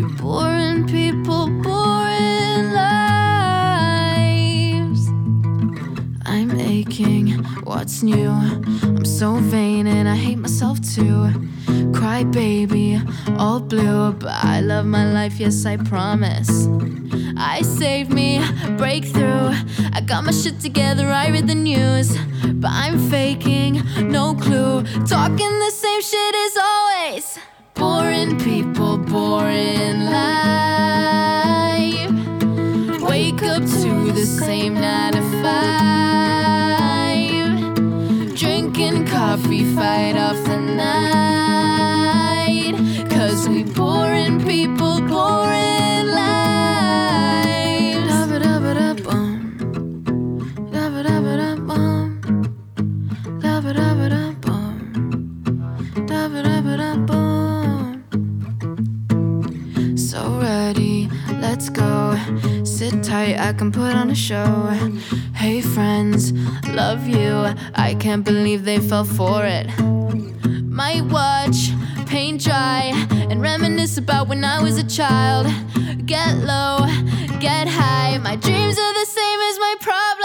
Boring people, boring lives. I'm aching, what's new? I'm so vain and I hate myself too. Cry baby, all blue, but I love my life, yes I promise. I saved me, breakthrough. I got my shit together, I read the news. But I'm faking, no clue. Talking the same shit as always. Boring people, boring life. Wake up to the same 9 to 5. Drinking coffee, fight off the night. 'Cause we boring people, boring lives. Da-ba-da-ba-da-bum. Da-ba-da-ba-da-bum. Da-ba-da-ba-da-bum. Da-ba-da-ba-da-bum. So ready, let's go. Sit tight, I can put on a show. Hey friends, love you. I can't believe they fell for it. Might watch paint dry and reminisce about when I was a child. Get low, get high. My dreams are the same as my problems.